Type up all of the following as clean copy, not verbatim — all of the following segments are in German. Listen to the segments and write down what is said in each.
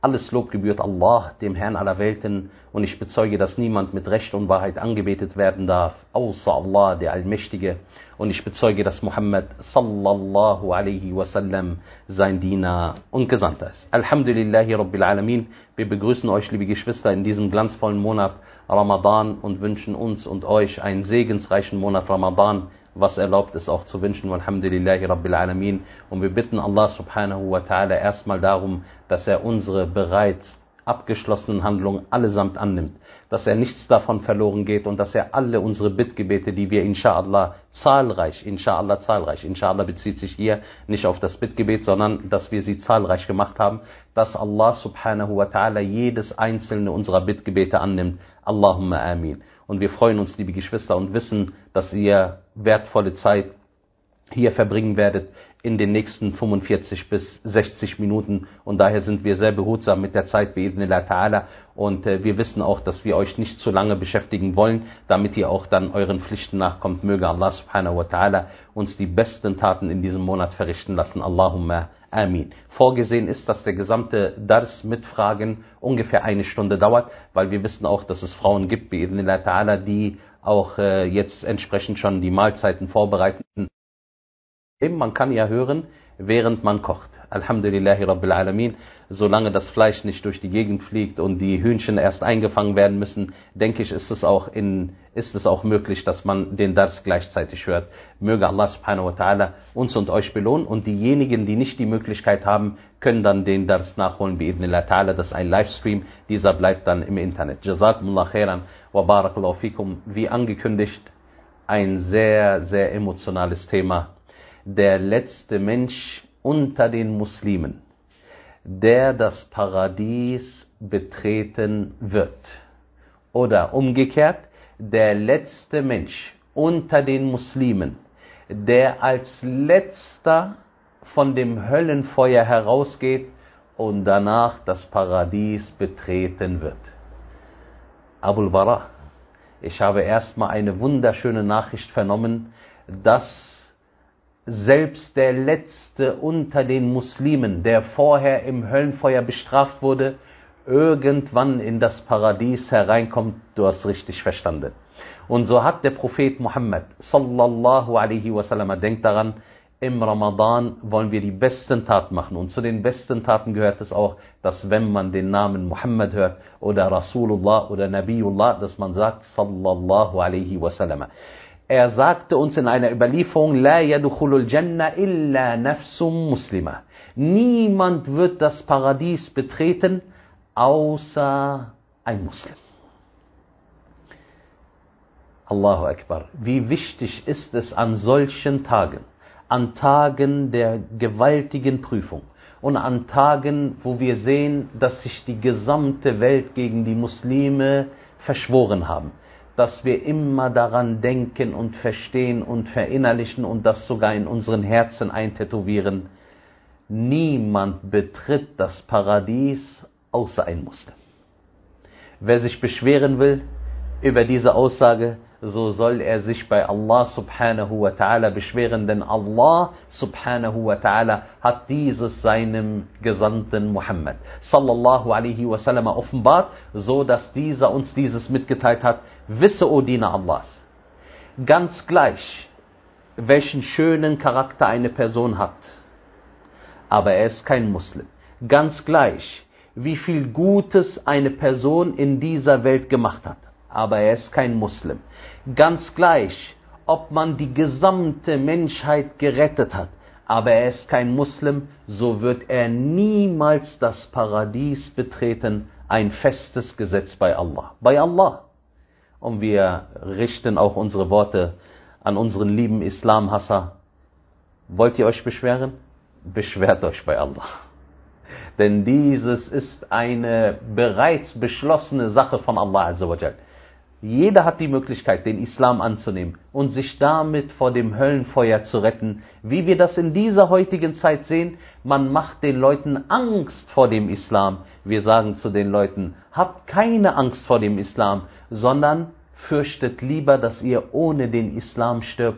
Alles Lob gebührt Allah, dem Herrn aller Welten, und ich bezeuge, dass niemand mit Recht und Wahrheit angebetet werden darf, außer Allah, der Allmächtige. Und ich bezeuge, dass Muhammad sallallahu alaihi wasallam sein Diener und Gesandter ist. Alhamdulillahi Rabbil Alamin. Wir begrüßen euch, liebe Geschwister, in diesem glanzvollen Monat Ramadan und wünschen uns und euch einen segensreichen Monat Ramadan, was erlaubt ist auch zu wünschen. Alhamdulillahi Rabbil Alamin. Und wir bitten Allah subhanahu wa ta'ala erstmal darum, dass er unsere bereits abgeschlossenen Handlungen allesamt annimmt, dass er nichts davon verloren geht und dass er alle unsere Bittgebete, die wir inshallah zahlreich, inshallah bezieht sich hier nicht auf das Bittgebet, sondern dass wir sie zahlreich gemacht haben, dass Allah subhanahu wa ta'ala jedes einzelne unserer Bittgebete annimmt. Allahumma amin. Und wir freuen uns, liebe Geschwister, und wissen, dass ihr wertvolle Zeit hier verbringen werdet in den nächsten 45 bis 60 Minuten. Und daher sind wir sehr behutsam mit der Zeit, bi'idhnillah ta'ala. Und wir wissen auch, dass wir euch nicht zu lange beschäftigen wollen, damit ihr auch dann euren Pflichten nachkommt. Möge Allah subhanahu wa ta'ala uns die besten Taten in diesem Monat verrichten lassen. Allahumma amin. Vorgesehen ist, dass der gesamte Dars mit Fragen ungefähr 1 Stunde dauert, weil wir wissen auch, dass es Frauen gibt, bi'idhnillah ta'ala, die auch jetzt entsprechend schon die Mahlzeiten vorbereiten. Man kann ja hören, während man kocht. Alhamdulillahi Rabbil Alamin. Solange das Fleisch nicht durch die Gegend fliegt und die Hühnchen erst eingefangen werden müssen, denke ich, ist es auch möglich, dass man den Dars gleichzeitig hört. Möge Allah subhanahu wa ta'ala uns und euch belohnen, und diejenigen, die nicht die Möglichkeit haben, können dann den Dars nachholen, bi'idhnillah ta'ala. Das ist ein Livestream, dieser bleibt dann im Internet. Jazakumullah khairan wa barakallahu fikum. Wie angekündigt, ein sehr, sehr emotionales Thema. Der letzte Mensch unter den Muslimen, der das Paradies betreten wird. Oder umgekehrt, der letzte Mensch unter den Muslimen, der als letzter von dem Höllenfeuer herausgeht und danach das Paradies betreten wird. Abul Bara, ich habe erstmal eine wunderschöne Nachricht vernommen, dass selbst der Letzte unter den Muslimen, der vorher im Höllenfeuer bestraft wurde, irgendwann in das Paradies hereinkommt. Du hast richtig verstanden. Und so hat der Prophet Muhammad sallallahu alaihi wasallam, denkt daran, im Ramadan wollen wir die besten Taten machen. Und zu den besten Taten gehört es auch, dass wenn man den Namen Muhammad hört oder Rasulullah oder Nabiullah, dass man sagt sallallahu alaihi wasallam. Er sagte uns in einer Überlieferung, La yadkhulul Jannah illa nafsum muslima. Niemand wird das Paradies betreten, außer ein Muslim. Allahu Akbar. Wie wichtig ist es an solchen Tagen, an Tagen der gewaltigen Prüfung und an Tagen, wo wir sehen, dass sich die gesamte Welt gegen die Muslime verschworen haben, dass wir immer daran denken und verstehen und verinnerlichen und das sogar in unseren Herzen eintätowieren. Niemand betritt das Paradies außer ein Muslim. Wer sich beschweren will über diese Aussage, so soll er sich bei Allah subhanahu wa ta'ala beschweren, denn Allah subhanahu wa ta'ala hat dieses seinem Gesandten Muhammad sallallahu alaihi wasallam offenbart, so dass dieser uns dieses mitgeteilt hat. Wisse, o Diener Allahs, ganz gleich, welchen schönen Charakter eine Person hat, aber er ist kein Muslim. Ganz gleich, wie viel Gutes eine Person in dieser Welt gemacht hat, aber er ist kein Muslim. Ganz gleich, ob man die gesamte Menschheit gerettet hat, aber er ist kein Muslim, so wird er niemals das Paradies betreten. Ein festes Gesetz bei Allah. Bei Allah. Und wir richten auch unsere Worte an unseren lieben Islamhasser. Wollt ihr euch beschweren? Beschwert euch bei Allah. Denn dieses ist eine bereits beschlossene Sache von Allah Azza wa Jal. Jeder hat die Möglichkeit, den Islam anzunehmen und sich damit vor dem Höllenfeuer zu retten. Wie wir das in dieser heutigen Zeit sehen, man macht den Leuten Angst vor dem Islam. Wir sagen zu den Leuten, habt keine Angst vor dem Islam, sondern fürchtet lieber, dass ihr ohne den Islam stirbt,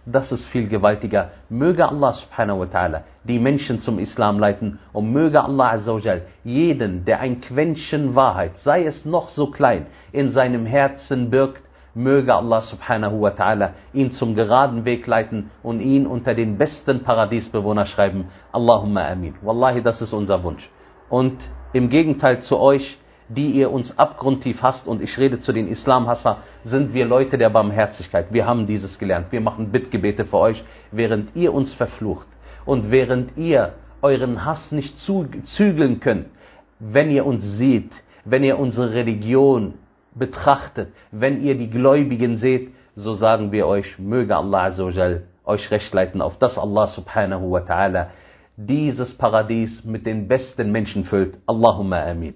das ist viel gewaltiger. Möge Allah subhanahu wa ta'ala die Menschen zum Islam leiten und möge Allah azza wa jal jeden, der ein Quäntchen Wahrheit, sei es noch so klein, in seinem Herzen birgt, möge Allah subhanahu wa ta'ala ihn zum geraden Weg leiten und ihn unter den besten Paradiesbewohner schreiben. Allahumma amin. Wallahi, das ist unser Wunsch. Und im Gegenteil zu euch, die ihr uns abgrundtief hasst, und ich rede zu den Islamhasser, sind wir Leute der Barmherzigkeit. Wir haben dieses gelernt. Wir machen Bittgebete für euch, während ihr uns verflucht und während ihr euren Hass nicht zügeln könnt. Wenn ihr uns seht, wenn ihr unsere Religion betrachtet, wenn ihr die Gläubigen seht, so sagen wir euch, möge Allah azza wa jal euch recht leiten, auf dass Allah subhanahu wa ta'ala dieses Paradies mit den besten Menschen füllt. Allahumma amin.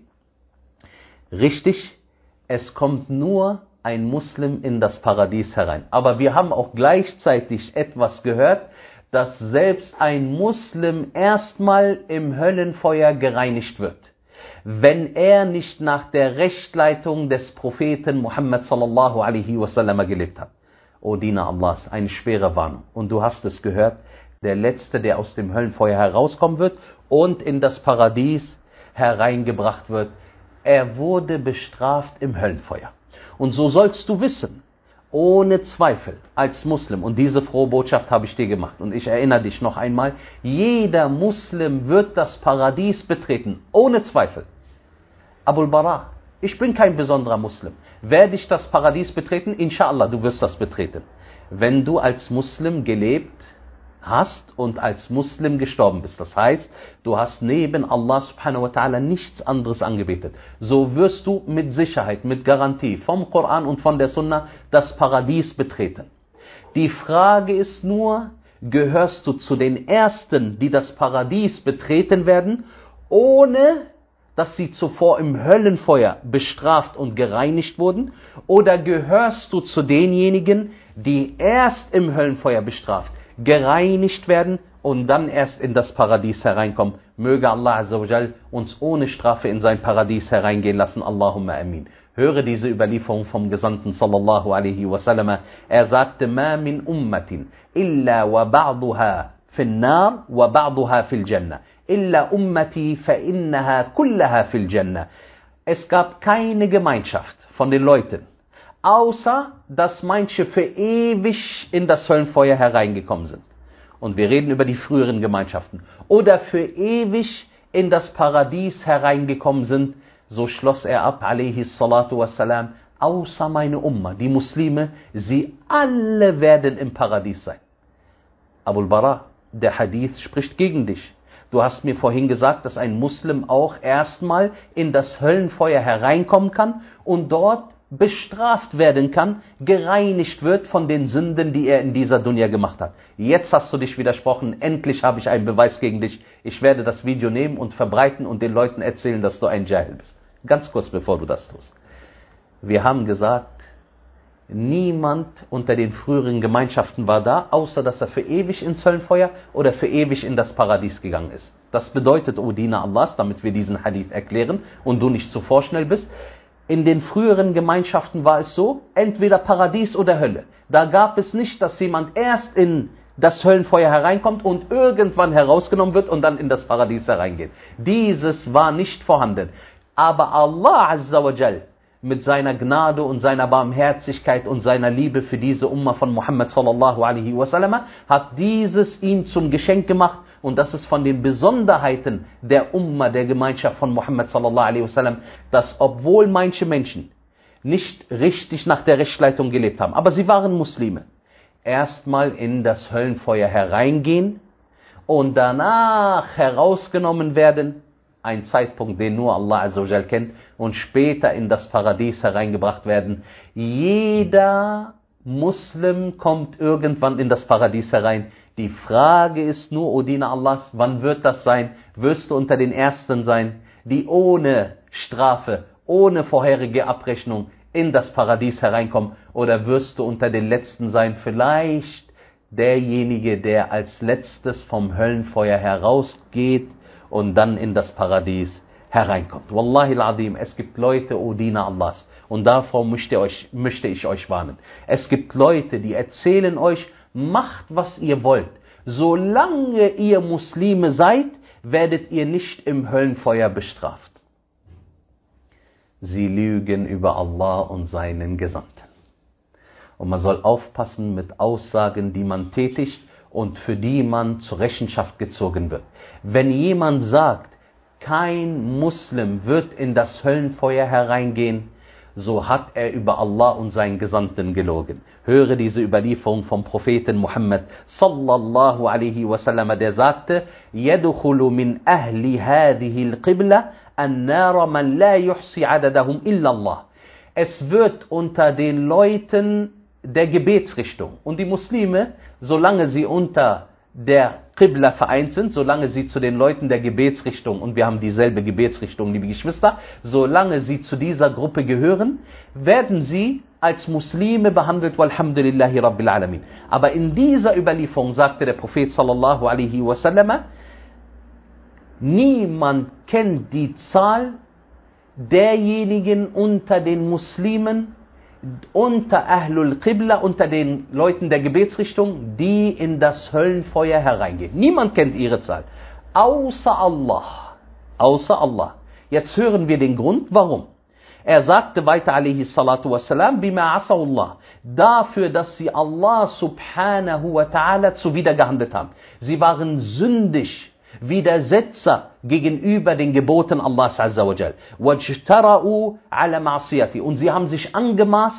Richtig, es kommt nur ein Muslim in das Paradies herein. Aber wir haben auch gleichzeitig etwas gehört, dass selbst ein Muslim erstmal im Höllenfeuer gereinigt wird, wenn er nicht nach der Rechtleitung des Propheten Muhammad sallallahu alaihi wasallam gelebt hat. O Diener Allahs, eine schwere Warnung. Und du hast es gehört, der Letzte, der aus dem Höllenfeuer herauskommen wird und in das Paradies hereingebracht wird, er wurde bestraft im Höllenfeuer. Und so sollst du wissen, ohne Zweifel, als Muslim, und diese frohe Botschaft habe ich dir gemacht, und ich erinnere dich noch einmal, jeder Muslim wird das Paradies betreten, ohne Zweifel. Abul Bara, ich bin kein besonderer Muslim. Werde ich das Paradies betreten? Inshallah, du wirst das betreten. Wenn du als Muslim gelebt hast und als Muslim gestorben bist. Das heißt, du hast neben Allah subhanahu wa ta'ala nichts anderes angebetet. So wirst du mit Sicherheit, mit Garantie vom Koran und von der Sunna das Paradies betreten. Die Frage ist nur, gehörst du zu den Ersten, die das Paradies betreten werden, ohne dass sie zuvor im Höllenfeuer bestraft und gereinigt wurden? Oder gehörst du zu denjenigen, die erst im Höllenfeuer bestraft, gereinigt werden und dann erst in das Paradies hereinkommen? Möge Allah azza wa jal uns ohne Strafe in sein Paradies hereingehen lassen. Allahumma amin. Höre diese Überlieferung vom Gesandten sallallahu alaihi wasallam. Er sagte, ma min ummatin illa wa ba'duha fil nar wa ba'duha fil jannah. Illa ummati fa innaha kullaha fil jannah. Es gab keine Gemeinschaft von den Leuten, außer dass manche für ewig in das Höllenfeuer hereingekommen sind. Und wir reden über die früheren Gemeinschaften. Oder für ewig in das Paradies hereingekommen sind. So schloss er ab, alaihi salatu wassalam, außer meine Umma, die Muslime, sie alle werden im Paradies sein. Abul Bara, der Hadith spricht gegen dich. Du hast mir vorhin gesagt, dass ein Muslim auch erstmal in das Höllenfeuer hereinkommen kann und dort bestraft werden kann, gereinigt wird von den Sünden, die er in dieser Dunya gemacht hat. Jetzt hast du dich widersprochen, endlich habe ich einen Beweis gegen dich. Ich werde das Video nehmen und verbreiten und den Leuten erzählen, dass du ein Jahil bist. Ganz kurz, bevor du das tust. Wir haben gesagt, niemand unter den früheren Gemeinschaften war da, außer dass er für ewig ins Höllenfeuer oder für ewig in das Paradies gegangen ist. Das bedeutet, O Diener Allahs, damit wir diesen Hadith erklären und du nicht zu vorschnell bist, in den früheren Gemeinschaften war es so, entweder Paradies oder Hölle. Da gab es nicht, dass jemand erst in das Höllenfeuer hereinkommt und irgendwann herausgenommen wird und dann in das Paradies hereingeht. Dieses war nicht vorhanden. Aber Allah azza wa jal mit seiner Gnade und seiner Barmherzigkeit und seiner Liebe für diese Umma von Muhammad sallallahu alaihi wasallam hat dieses ihm zum Geschenk gemacht. Und das ist von den Besonderheiten der Umma, der Gemeinschaft von Muhammad sallallahu alaihi wasallam, dass obwohl manche Menschen nicht richtig nach der Rechtsleitung gelebt haben, aber sie waren Muslime, erstmal in das Höllenfeuer hereingehen und danach herausgenommen werden, ein Zeitpunkt, den nur Allah azza wa jal kennt, und später in das Paradies hereingebracht werden. Jeder Muslim kommt irgendwann in das Paradies herein. Die Frage ist nur, O Diener Allahs, wann wird das sein? Wirst du unter den Ersten sein, die ohne Strafe, ohne vorherige Abrechnung in das Paradies hereinkommen? Oder wirst du unter den Letzten sein, vielleicht derjenige, der als Letztes vom Höllenfeuer herausgeht und dann in das Paradies hereinkommt? Wallahi al-Azim, es gibt Leute, O Diener Allahs, und davor möchte ich euch warnen. Es gibt Leute, die erzählen euch, macht, was ihr wollt. Solange ihr Muslime seid, werdet ihr nicht im Höllenfeuer bestraft. Sie lügen über Allah und seinen Gesandten. Und man soll aufpassen mit Aussagen, die man tätigt und für die man zur Rechenschaft gezogen wird. Wenn jemand sagt, kein Muslim wird in das Höllenfeuer hereingehen, so hat er über Allah und seinen Gesandten gelogen. Höre diese Überlieferung vom Propheten Muhammad sallallahu alaihi wasallam, der sagte, يَدْخُلُ مِنْ أَهْلِ هَذِهِ الْقِبْلَةِ النَّارَ مَنْ لَا يُحْصِي عَدَدَهُمْ إِلَّا اللَّهِ. Es wird unter den Leuten der Gebetsrichtung, und die Muslime, solange sie unter der Qibla vereint sind, solange sie zu den Leuten der Gebetsrichtung, und wir haben dieselbe Gebetsrichtung, liebe Geschwister, solange sie zu dieser Gruppe gehören, werden sie als Muslime behandelt, walhamdulillahi rabbil alamin. Aber in dieser Überlieferung sagte der Prophet sallallahu alaihi wasallam, niemand kennt die Zahl derjenigen unter den Muslimen, unter Ahlul Qibla, unter den Leuten der Gebetsrichtung, die in das Höllenfeuer hereingehen. Niemand kennt ihre Zahl. Außer Allah. Außer Allah. Jetzt hören wir den Grund, warum. Er sagte weiter, alaihi salatu wassalam, bima asawullah, dafür, dass sie Allah subhanahu wa ta'ala zuwidergehandelt haben. Sie waren sündig, Widersetzer gegenüber den Geboten Allahs azza wa jal. Wajtara'u ala ma'siyati. Und sie haben sich angemaßt,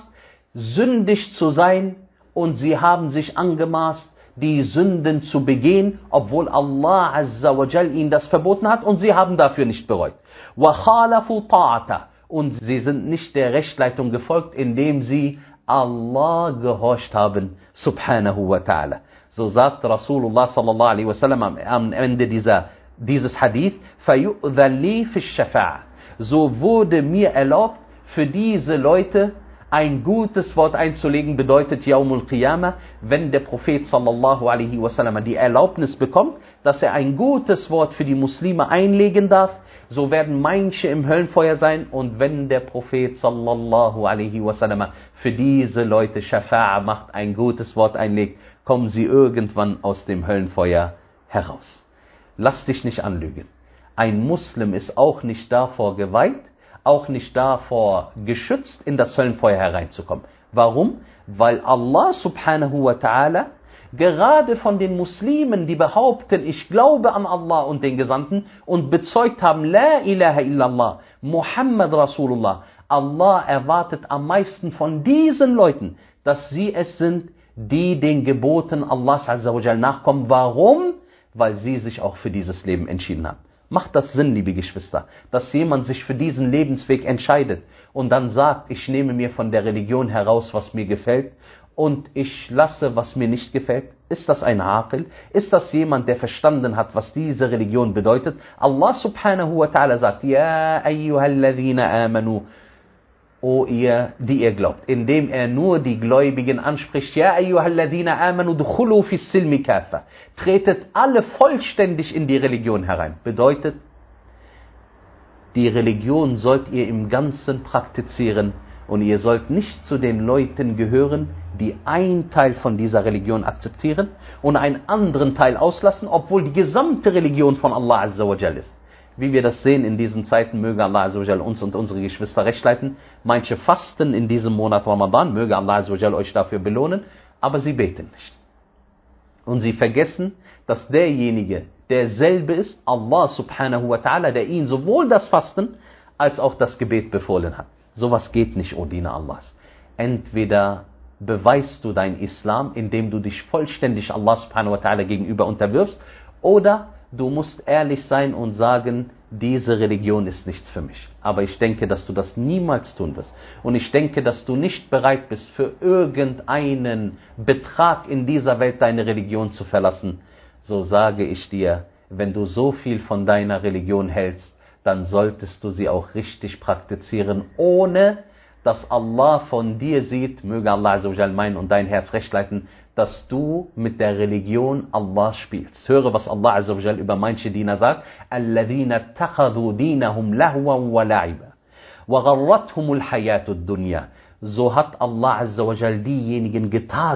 sündig zu sein, und sie haben sich angemaßt, die Sünden zu begehen, obwohl Allah azza wa jal ihnen das verboten hat, und sie haben dafür nicht bereut. Wa khalafu ta'ata. Und sie sind nicht der Rechtleitung gefolgt, indem sie Allah gehorcht haben, subhanahu wa ta'ala. So sagt Rasulullah sallallahu alaihi wasallam am Ende dieses Hadith, فَيُؤْذَنْ لِي فِي الشَّفَاعَةِ. So wurde mir erlaubt, für diese Leute ein gutes Wort einzulegen, bedeutet Yaumul Qiyamah, wenn der Prophet sallallahu alaihi wasallam die Erlaubnis bekommt, dass er ein gutes Wort für die Muslime einlegen darf, so werden manche im Höllenfeuer sein, und wenn der Prophet sallallahu alaihi wasallam für diese Leute Shafa'a macht, ein gutes Wort einlegt, kommen sie irgendwann aus dem Höllenfeuer heraus. Lass dich nicht anlügen. Ein Muslim ist auch nicht davor geweiht, auch nicht davor geschützt, in das Höllenfeuer hereinzukommen. Warum? Weil Allah subhanahu wa ta'ala gerade von den Muslimen, die behaupten, ich glaube an Allah und den Gesandten, und bezeugt haben, La ilaha illallah, Muhammad Rasulullah, Allah erwartet am meisten von diesen Leuten, dass sie es sind, die den Geboten Allahs azza wa jal nachkommen. Warum? Weil sie sich auch für dieses Leben entschieden haben. Macht das Sinn, liebe Geschwister, dass jemand sich für diesen Lebensweg entscheidet und dann sagt, ich nehme mir von der Religion heraus, was mir gefällt, und ich lasse, was mir nicht gefällt? Ist das ein Aqil? Ist das jemand, der verstanden hat, was diese Religion bedeutet? Allah subhanahu wa ta'ala sagt, Ja ayyuhalladhina amanu, O ihr, die ihr glaubt, indem er nur die Gläubigen anspricht, Ja ayyuhalladhina amanu dukhulu fis silmi kafa. Tretet alle vollständig in die Religion herein. Bedeutet, die Religion sollt ihr im Ganzen praktizieren, und ihr sollt nicht zu den Leuten gehören, die einen Teil von dieser Religion akzeptieren und einen anderen Teil auslassen, obwohl die gesamte Religion von Allah azza wa jal ist. Wie wir das sehen in diesen Zeiten, möge Allah azza wa jal uns und unsere Geschwister recht leiten. Manche fasten in diesem Monat Ramadan, möge Allah azza wa jal euch dafür belohnen, aber sie beten nicht. Und sie vergessen, dass derjenige, derselbe ist, Allah subhanahu wa ta'ala, der ihnen sowohl das Fasten als auch das Gebet befohlen hat. Sowas geht nicht, O Diener Allahs. Entweder beweist du dein Islam, indem du dich vollständig Allah subhanahu wa ta'ala gegenüber unterwirfst, oder du musst ehrlich sein und sagen, diese Religion ist nichts für mich. Aber ich denke, dass du das niemals tun wirst. Und ich denke, dass du nicht bereit bist, für irgendeinen Betrag in dieser Welt deine Religion zu verlassen. So sage ich dir, wenn du so viel von deiner Religion hältst, dann solltest du sie auch richtig praktizieren, ohne dass Allah von dir sieht, möge Allah azza wa jal mein und dein Herz recht leiten, dass du mit der Religion Allah spielst. Höre, was Allah azza wa jal über manche Diener sagt. الَّذِينَ اتَّخَذُوا دِينَهُمْ لَهْوًا وَلَعِبًا وَغَرَّتْهُمُ الْحَيَاةُ الدُّنْيَا. So hat Allah azza wa jal diejenigen getadelt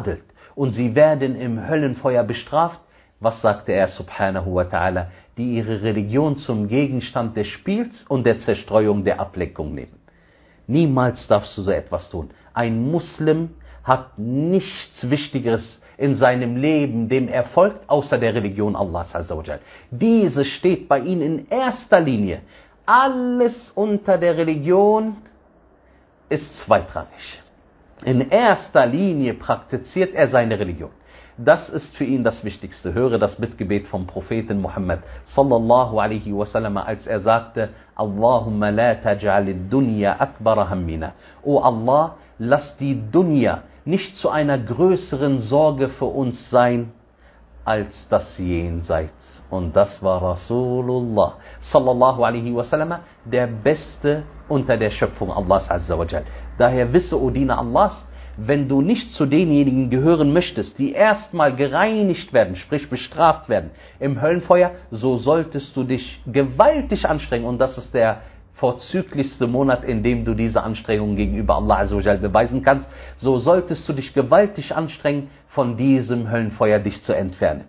und sie werden im Höllenfeuer bestraft. Was sagte er subhanahu wa ta'ala? Die ihre Religion zum Gegenstand des Spiels und der Zerstreuung, der Ablenkung nehmen. Niemals darfst du so etwas tun. Ein Muslim hat nichts Wichtigeres in seinem Leben, dem er folgt, außer der Religion Allahs Azza wa Jal. Diese steht bei ihm in erster Linie. Alles unter der Religion ist zweitrangig. In erster Linie praktiziert er seine Religion. Das ist für ihn das Wichtigste. Höre das Bittgebet vom Propheten Muhammad sallallahu alaihi wasallam, als er sagte: Allahumma la taj'alid dunya akbara hammina. O Allah, lass die Dunya nicht zu einer größeren Sorge für uns sein als das Jenseits. Und das war Rasulullah sallallahu alaihi wasallam, der Beste unter der Schöpfung Allahs Azza wa Jal. Daher wisse, O Diener Allahs, wenn du nicht zu denjenigen gehören möchtest, die erstmal gereinigt werden, sprich bestraft werden im Höllenfeuer, so solltest du dich gewaltig anstrengen. Und das ist der vorzüglichste Monat, in dem du diese Anstrengung gegenüber Allah Azza wa Jal beweisen kannst. So solltest du dich gewaltig anstrengen, von diesem Höllenfeuer dich zu entfernen.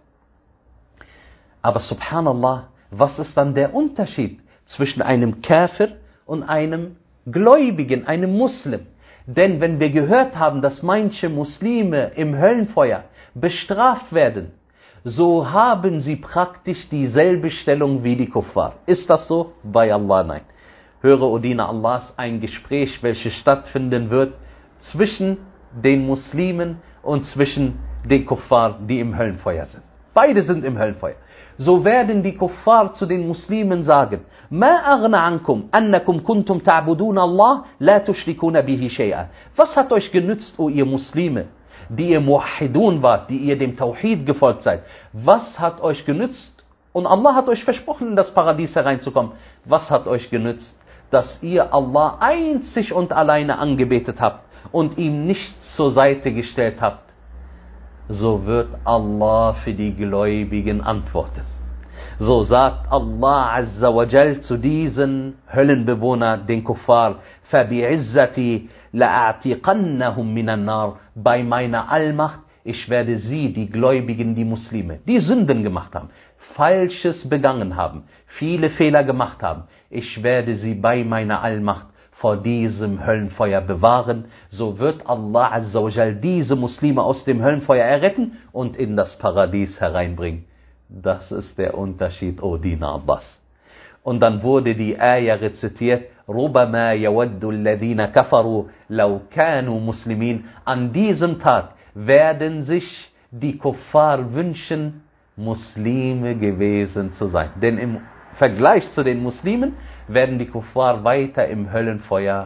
Aber subhanallah, was ist dann der Unterschied zwischen einem Kafir und einem Gläubigen, einem Muslim? Denn wenn wir gehört haben, dass manche Muslime im Höllenfeuer bestraft werden, so haben sie praktisch dieselbe Stellung wie die Kuffar. Ist das so? Bei Allah nein. Höre, O Diener Allahs, ein Gespräch, welches stattfinden wird zwischen den Muslimen und zwischen den Kuffar, die im Höllenfeuer sind. Beide sind im Höllenfeuer. So werden die Kuffar zu den Muslimen sagen: Ma aghna ankum annakum kuntum ta'budun Allah la tushrikuna bihi shay'a. Was hat euch genützt, o ihr Muslime, die ihr Muwahhidun wart, die ihr dem Tawhid gefolgt seid? Was hat euch genützt? Und Allah hat euch versprochen, in das Paradies hereinzukommen. Was hat euch genützt, dass ihr Allah einzig und alleine angebetet habt und ihm nichts zur Seite gestellt habt? So wird Allah für die Gläubigen antworten. So sagt Allah Azza wa Jal zu diesen Höllenbewohnern, den Kuffar: فَبِعِزَّتِي لَأَعْتِقَنَّهُمْ مِنَ النَّارِ. Bei meiner Allmacht, ich werde sie, die Gläubigen, die Muslime, die Sünden gemacht haben, Falsches begangen haben, viele Fehler gemacht haben, ich werde sie bei meiner Allmacht vor diesem Höllenfeuer bewahren. So wird Allah Azza wa Jal diese Muslime aus dem Höllenfeuer erretten und in das Paradies hereinbringen. Das ist der Unterschied, O Diener Allahs. Und dann wurde die Ayah rezitiert: رُبَمَا يَوَدُّ الَّذِينَ كَفَرُوا لَوْ كَانُوا مُسْلِمِينَ. An diesem Tag werden sich die Kuffar wünschen, Muslime gewesen zu sein. Denn im Vergleich zu den Muslimen werden die Kuffar weiter im Höllenfeuer.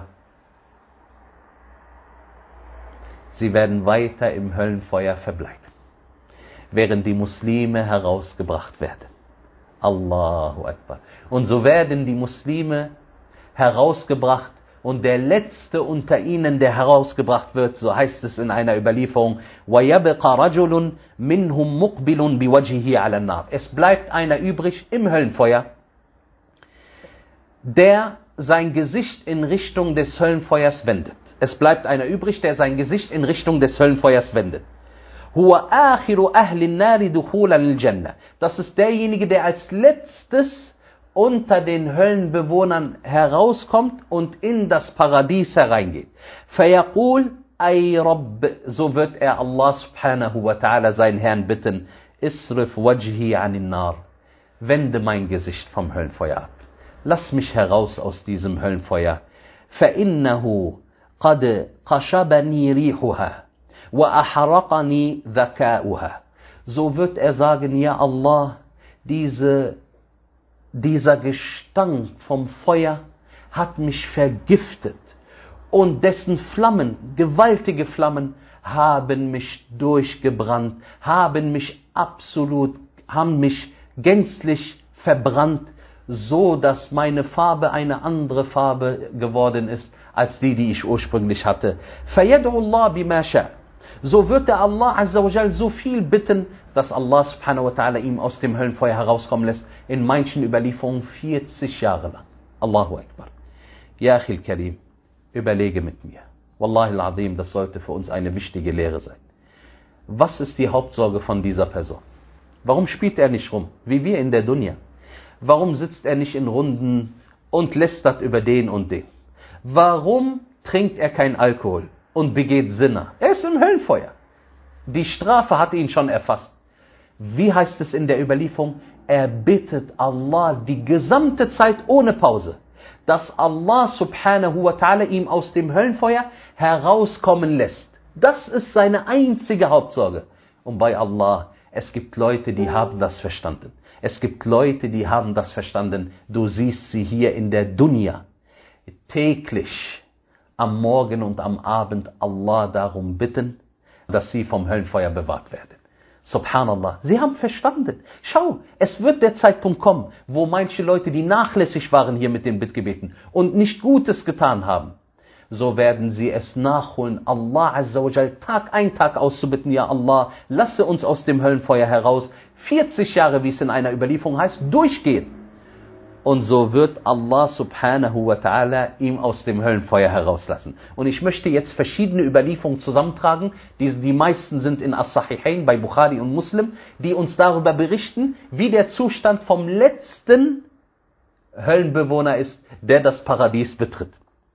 Sie werden weiter im Höllenfeuer verbleiben, während die Muslime herausgebracht werden. Allahu Akbar. Und so werden die Muslime herausgebracht und der Letzte unter ihnen, der herausgebracht wird, so heißt es in einer Überlieferung: وَيَبْقَ رَجُلٌ مِّنْهُمْ مُقْبِلٌ بِوَجْهِهِ عَلَى النَّارِ. Es bleibt einer übrig im Höllenfeuer, der sein Gesicht in Richtung des Höllenfeuers wendet. Es bleibt einer übrig, der sein Gesicht in Richtung des Höllenfeuers wendet. Huwa akhiru ahli an-nari dukhulan lil-Jannah. Das ist derjenige, der als letztes unter den Höllenbewohnern herauskommt und in das Paradies hereingeht. Fayaqul ay Rabb, so wird er Allah subhanahu wa ta'ala, seinen Herrn, bitten: Isrif wajhi anin nar. Wende mein Gesicht vom Höllenfeuer ab. Lass mich heraus aus diesem Höllenfeuer. فَإِنَّهُ قَدْ قَشَبَنِي رِيحُهَا وَأَحْرَقَنِي ذَكَاؤُهَا. So wird er sagen: Ja Allah, dieser Gestank vom Feuer hat mich vergiftet und dessen Flammen, gewaltige Flammen, haben mich durchgebrannt, haben mich gänzlich verbrannt, so dass meine Farbe eine andere Farbe geworden ist als die ich ursprünglich hatte. فَيَدْعُ اللَّهُ بِمَا شَاءَ. So wird der Allah Azza wa Jal so viel bitten, dass Allah subhanahu wa ta'ala ihm aus dem Höllenfeuer herauskommen lässt. In manchen Überlieferungen 40 Jahre lang. Allahu Akbar. Ya Akhil Karim, überlege mit mir. Wallahi al-Azim, das sollte für uns eine wichtige Lehre sein. Was ist die Hauptsorge von dieser Person? Warum spielt er nicht rum, wie wir in der Dunya? Warum sitzt er nicht in Runden und lästert über den und den? Warum trinkt er kein Alkohol und begeht Sinner? Er ist im Höllenfeuer. Die Strafe hat ihn schon erfasst. Wie heißt es in der Überlieferung? Er bittet Allah die gesamte Zeit ohne Pause, dass Allah subhanahu wa ta'ala ihm aus dem Höllenfeuer herauskommen lässt. Das ist seine einzige Hauptsorge. Und bei Allah, es gibt Leute, die haben das verstanden. Es gibt Leute, die haben das verstanden. Du siehst sie hier in der Dunya täglich am Morgen und am Abend Allah darum bitten, dass sie vom Höllenfeuer bewahrt werden. Subhanallah, sie haben verstanden. Schau, es wird der Zeitpunkt kommen, wo manche Leute, die nachlässig waren hier mit den Bittgebeten und nicht Gutes getan haben, so werden sie es nachholen, Allah Azza wa Jal Tag ein, Tag auszubitten, ja Allah, lasse uns aus dem Höllenfeuer heraus, 40 Jahre, wie es in einer Überlieferung heißt, durchgehen. Und so wird Allah subhanahu wa ta'ala ihm aus dem Höllenfeuer herauslassen. Und ich möchte jetzt verschiedene Überlieferungen zusammentragen, die meisten sind in As-Sahihain bei Bukhari und Muslim, die uns darüber berichten, wie der Zustand vom letzten Höllenbewohner ist, der das Paradies betritt.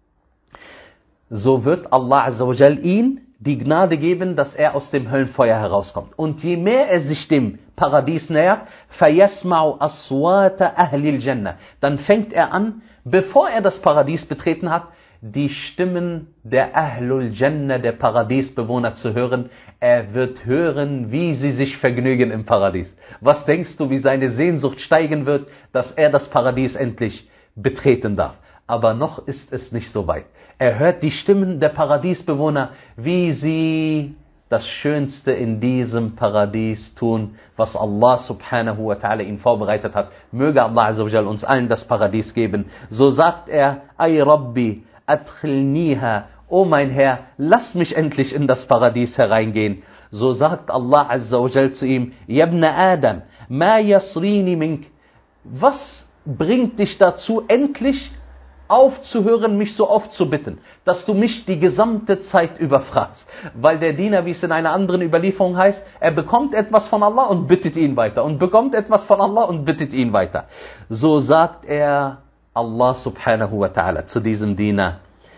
So wird Allah Azza wa Jal ihn die Gnade geben, dass er aus dem Höllenfeuer herauskommt. Und je mehr er sich dem Paradies nähert, فَيَسْمَعُ أَصْوَاتَ أَهْلِ الْجَنَّةِ, dann fängt er an, bevor er das Paradies betreten hat, die Stimmen der Ahlul Jannah, der Paradiesbewohner zu hören. Er wird hören, wie sie sich vergnügen im Paradies. Was denkst du, wie seine Sehnsucht steigen wird, dass er das Paradies endlich betreten darf? Aber noch ist es nicht so weit. Er hört die Stimmen der Paradiesbewohner, wie sie das Schönste in diesem Paradies tun, was Allah subhanahu wa ta'ala ihm vorbereitet hat. Möge Allah Azza wa Jal uns allen das Paradies geben. So sagt er, Ay Rabbi, adkhilniha, O mein Herr, lass mich endlich in das Paradies hereingehen. So sagt Allah Azza wa Jal zu ihm, Yabna Adam, ma yasrini mink, was bringt dich dazu, endlich aufzuhören, mich so oft zu bitten, dass du mich die gesamte Zeit überfragst. Weil der Diener, wie es in einer anderen Überlieferung heißt, er bekommt etwas von Allah und bittet ihn weiter und bekommt etwas von Allah und bittet ihn weiter. So sagt er, Allah subhanahu wa ta'ala, zu diesem Diener,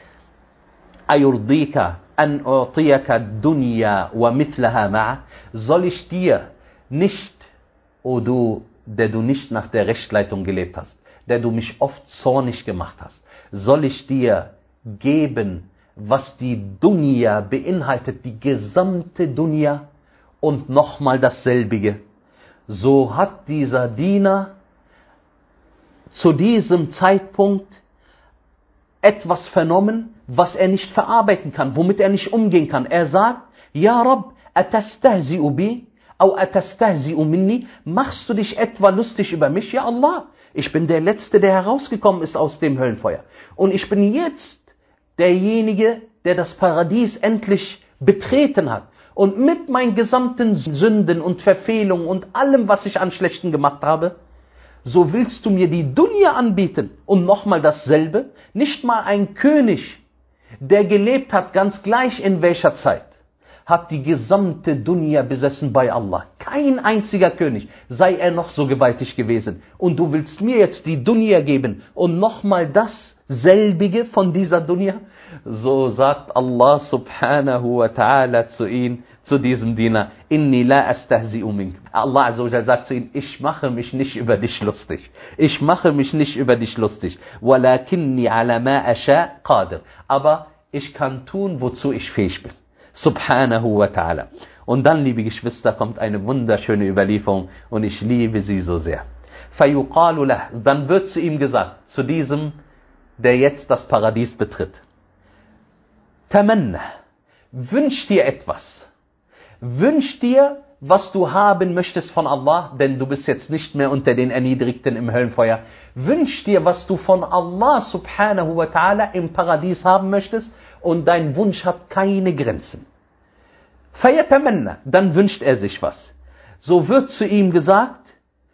Ayurdika an u'tiyaka dunya wa mithlaha ma'a, soll ich dir nicht, o du, der du nicht nach der Rechtleitung gelebt hast, der du mich oft zornig gemacht hast, soll ich dir geben, was die Dunya beinhaltet, die gesamte Dunya und nochmal dasselbige. So hat dieser Diener zu diesem Zeitpunkt etwas vernommen, was er nicht verarbeiten kann, womit er nicht umgehen kann. Er sagt, Ja Rabb, atastahzi'u bi, au atastahzi'u minni, machst du dich etwa lustig über mich? Ja Allah, ich bin der Letzte, der herausgekommen ist aus dem Höllenfeuer. Und ich bin jetzt derjenige, der das Paradies endlich betreten hat. Und mit meinen gesamten Sünden und Verfehlungen und allem, was ich an Schlechten gemacht habe, so willst du mir die Dunya anbieten. Und nochmal dasselbe, nicht mal ein König, der gelebt hat, ganz gleich in welcher Zeit, hat die gesamte Dunya besessen bei Allah. Kein einziger König, sei er noch so gewaltig gewesen. Und du willst mir jetzt die Dunya geben und nochmal dasselbige von dieser Dunya? So sagt Allah subhanahu wa ta'ala zu ihm, zu diesem Diener, Inni la astahzi'u mink. Allah Azza wa Jalla sagt zu ihm, ich mache mich nicht über dich lustig. Ich mache mich nicht über dich lustig. Walakinni ala ma asha qadir. Aber ich kann tun, wozu ich fähig bin. Subhanahu wa ta'ala. Und dann, liebe Geschwister, kommt eine wunderschöne Überlieferung und ich liebe sie so sehr. فَيُقَالُ لَهُ, dann wird zu ihm gesagt, zu diesem, der jetzt das Paradies betritt, Tamanna, wünsch dir etwas. Wünsch dir, was du haben möchtest von Allah, denn du bist jetzt nicht mehr unter den Erniedrigten im Höllenfeuer. Wünsch dir, was du von Allah subhanahu wa ta'ala im Paradies haben möchtest und dein Wunsch hat keine Grenzen. Fayatamanna, dann wünscht er sich was. So wird zu ihm gesagt,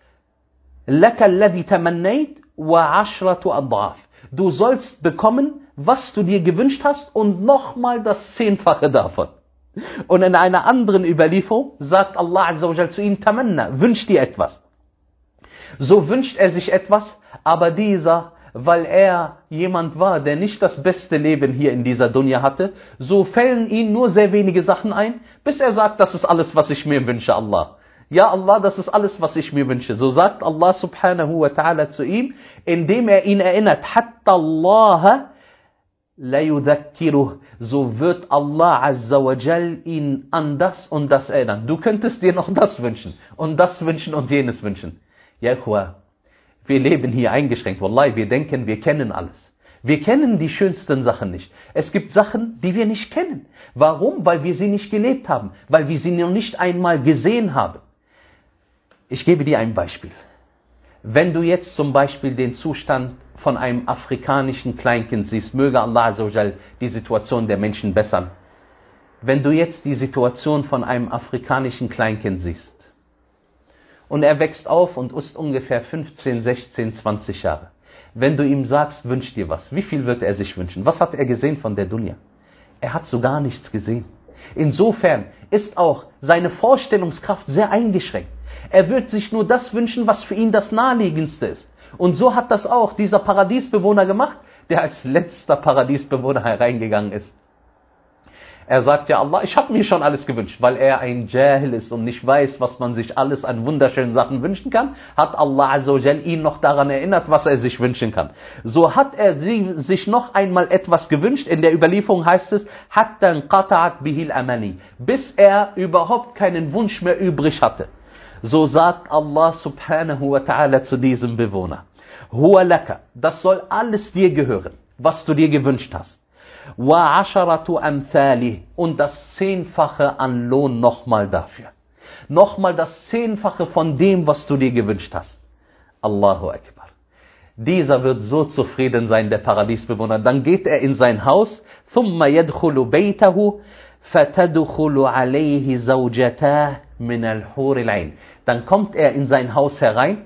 Laka alladhi tamannayt wa 'ashratu adhaf. Du sollst bekommen, was du dir gewünscht hast und nochmal das 10-fache davon. Und in einer anderen Überlieferung sagt Allah Azza wa Jal zu ihm, Tamanna, wünsch dir etwas. So wünscht er sich etwas, aber dieser, weil er jemand war, der nicht das beste Leben hier in dieser Dunya hatte, so fällen ihn nur sehr wenige Sachen ein, bis er sagt, das ist alles, was ich mir wünsche, Allah. Ja, Allah, das ist alles, was ich mir wünsche. So sagt Allah subhanahu wa ta'ala zu ihm, indem er ihn erinnert, Hatta Allah la yudhakkiruh, so wird Allah Azza wa Jal ihn an das und das erinnern. Du könntest dir noch das wünschen und jenes wünschen. Ja, wir leben hier eingeschränkt. Wallahi, wir denken, wir kennen alles. Wir kennen die schönsten Sachen nicht. Es gibt Sachen, die wir nicht kennen. Warum? Weil wir sie nicht gelebt haben. Weil wir sie noch nicht einmal gesehen haben. Ich gebe dir ein Beispiel. Wenn du jetzt zum Beispiel den Zustand von einem afrikanischen Kleinkind siehst, möge Allah Azza wa Jal die Situation der Menschen bessern. Wenn du jetzt die Situation von einem afrikanischen Kleinkind siehst, und er wächst auf und ist ungefähr 15, 16, 20 Jahre. Wenn du ihm sagst, wünsch dir was, wie viel wird er sich wünschen? Was hat er gesehen von der Dunya? Er hat so gar nichts gesehen. Insofern ist auch seine Vorstellungskraft sehr eingeschränkt. Er wird sich nur das wünschen, was für ihn das Naheliegendste ist. Und so hat das auch dieser Paradiesbewohner gemacht, der als letzter Paradiesbewohner hereingegangen ist. Er sagt ja, Allah, ich habe mir schon alles gewünscht, weil er ein Jahil ist und nicht weiß, was man sich alles an wunderschönen Sachen wünschen kann, hat Allah Azza wa Jal ihn noch daran erinnert, was er sich wünschen kann. So hat er sich noch einmal etwas gewünscht, in der Überlieferung heißt es, hatta inqata'at bihil amani, bis er überhaupt keinen Wunsch mehr übrig hatte. So sagt Allah subhanahu wa ta'ala zu diesem Bewohner, huwa laka, das soll alles dir gehören, was du dir gewünscht hast. وَعَشَرَةُ أَمْثَالِهِ, und das 10-fache an Lohn nochmal dafür. Nochmal das 10-fache von dem, was du dir gewünscht hast. Allahu Akbar. Dieser wird so zufrieden sein, der Paradiesbewohner. Dann geht er in sein Haus, ثُمَّ يَدْخُلُ بَيْتَهُ فَتَدْخُلُ عَلَيْهِ زَوْجَتَاهُ مِنَ الْحُورِ الْعَيْنِ. Dann kommt er in sein Haus herein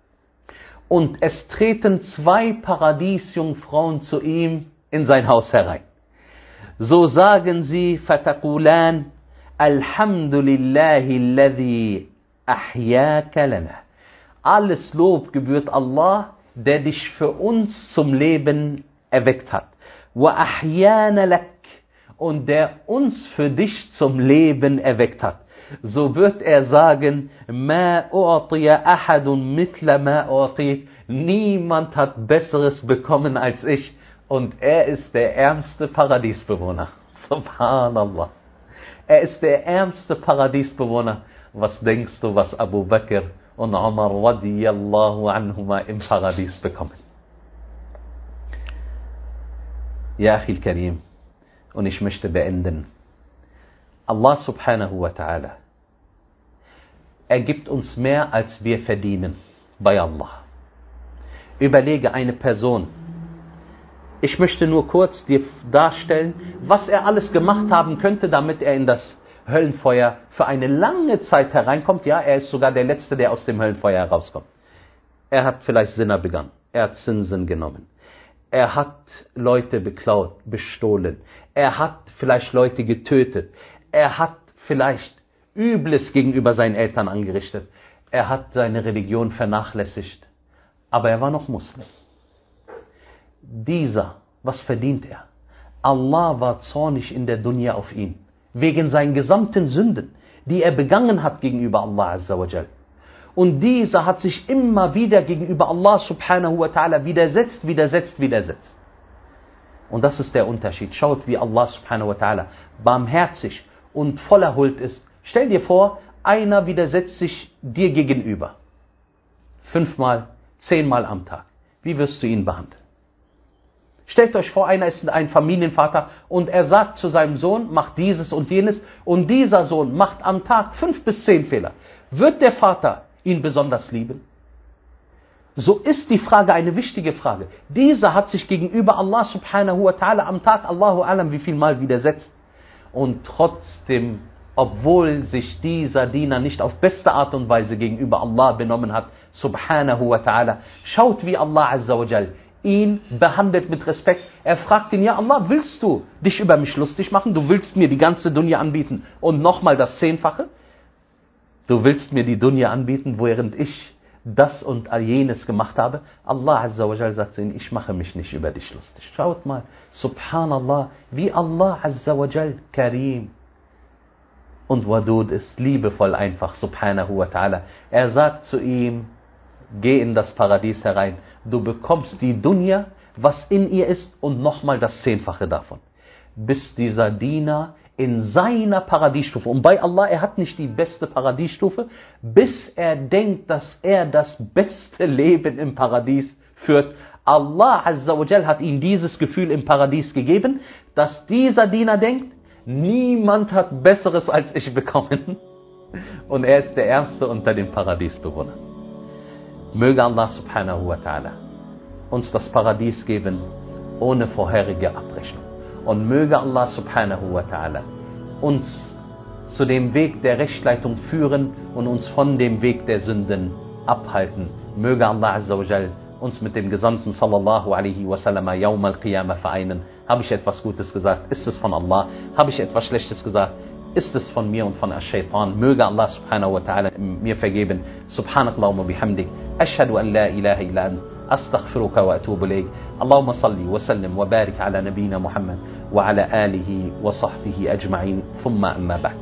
und es treten 2 Paradiesjungfrauen zu ihm in sein Haus herein. So sagen sie, فَتَقُولَانِ الْحَمْدُ لِلَّهِ الَّذِي أَحْيَاكَ لَنَا. Alles Lob gebührt Allah, der dich für uns zum Leben erweckt hat. وَأَحْيَانَ لَكَ, und der uns für dich zum Leben erweckt hat. So wird er sagen, مَا أُعْطِيَ أَحَدٌ مِثْلَ مَا أُعْطِيكَ. Niemand hat Besseres bekommen als ich. Und er ist der ärmste Paradiesbewohner. Subhanallah. Er ist der ärmste Paradiesbewohner. Was denkst du, was Abu Bakr und Umar radiyallahu anhuma im Paradies bekommen? Ja, Akhil Karim. Und ich möchte beenden. Allah subhanahu wa ta'ala, er gibt uns mehr, als wir verdienen bei Allah. Überlege eine Person. Ich möchte nur kurz dir darstellen, was er alles gemacht haben könnte, damit er in das Höllenfeuer für eine lange Zeit hereinkommt. Ja, er ist sogar der Letzte, der aus dem Höllenfeuer herauskommt. Er hat vielleicht Zina begangen. Er hat Zinsen genommen. Er hat Leute beklaut, bestohlen. Er hat vielleicht Leute getötet. Er hat vielleicht Übles gegenüber seinen Eltern angerichtet. Er hat seine Religion vernachlässigt. Aber er war noch Muslim. Dieser, was verdient er? Allah war zornig in der Dunya auf ihn, wegen seinen gesamten Sünden, die er begangen hat gegenüber Allah Azza wa Jal. Und dieser hat sich immer wieder gegenüber Allah subhanahu wa ta'ala widersetzt. Und das ist der Unterschied. Schaut, wie Allah subhanahu wa ta'ala barmherzig und voller Huld ist. Stell dir vor, einer widersetzt sich dir gegenüber. 5-mal, 10-mal am Tag. Wie wirst du ihn behandeln? Stellt euch vor, einer ist ein Familienvater und er sagt zu seinem Sohn, mach dieses und jenes, und dieser Sohn macht am Tag 5 bis 10 Fehler. Wird der Vater ihn besonders lieben? So ist die Frage eine wichtige Frage. Dieser hat sich gegenüber Allah subhanahu wa ta'ala am Tag, Allahu alam, wie viel Mal widersetzt. Und trotzdem, obwohl sich dieser Diener nicht auf beste Art und Weise gegenüber Allah benommen hat, subhanahu wa ta'ala, schaut, wie Allah Azza wa Jal ihn behandelt mit Respekt. Er fragt ihn, ja Allah, willst du dich über mich lustig machen? Du willst mir die ganze Dunya anbieten und nochmal das 10-fache? Du willst mir die Dunya anbieten, während ich das und jenes gemacht habe? Allah Azza wa Jal sagt zu ihm, ich mache mich nicht über dich lustig. Schaut mal, Subhanallah, wie Allah Azza wa Jal Karim und Wadud ist, liebevoll einfach, Subhanahu wa Ta'ala. Er sagt zu ihm, geh in das Paradies herein, du bekommst die Dunya, was in ihr ist und nochmal das 10-fache davon. Bis dieser Diener in seiner Paradiesstufe, und bei Allah, er hat nicht die beste Paradiesstufe, bis er denkt, dass er das beste Leben im Paradies führt. Allah Azza wa Jal hat ihm dieses Gefühl im Paradies gegeben, dass dieser Diener denkt, niemand hat Besseres als ich bekommen. Und er ist der Ärmste unter den Paradiesbewohnern. Möge Allah subhanahu wa ta'ala uns das Paradies geben, ohne vorherige Abrechnung. Und möge Allah subhanahu wa ta'ala uns zu dem Weg der Rechtleitung führen und uns von dem Weg der Sünden abhalten. Möge Allah Azza wa Jal uns mit dem Gesandten sallallahu alaihi wasallam Yawm al-Qiyamah vereinen. Habe ich etwas Gutes gesagt, ist es von Allah. Habe ich etwas Schlechtes gesagt, ist es von mir und von Ash-Shaytan. Möge Allah subhanahu wa ta'ala mir vergeben. Subhanakallahumma bihamdik. Ashhadu an la ilaha illa ant. أستغفرك وأتوب إليك. اللهم صل وسلم وبارك على نبينا محمد وعلى آله وصحبه أجمعين ثم أما بعد.